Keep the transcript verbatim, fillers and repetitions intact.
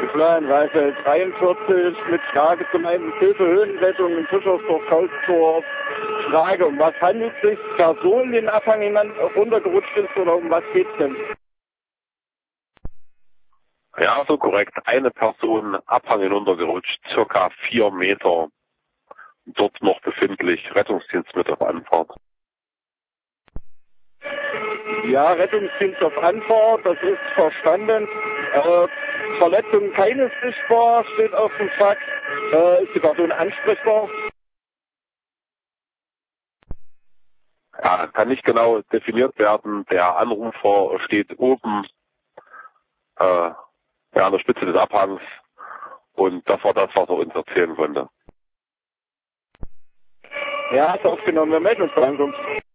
Florian-Reise dreiundvierzig mit Frage zum einen Hilfe Höhenrettung in Fischersdorf-Kaulsdorf. Frage, um was handelt es sich? Person, den Abhang jemand runtergerutscht ist oder um was geht's denn? Ja, so korrekt. Eine Person Abhang hinuntergerutscht, circa vier Meter. Dort noch befindlich. Rettungsdienst mit auf Anfahrt. Ja, Rettungsdienst auf Anfahrt, das ist verstanden. Äh, Verletzung keine sichtbar, steht auf dem Fakt. Äh, ist die Person ansprechbar? Ja, kann nicht genau definiert werden. Der Anrufer steht oben äh, ja, an der Spitze des Abhangs und das war das, was er uns erzählen konnte. Ja, ist aufgenommen. Wir melden uns bei Ankunft.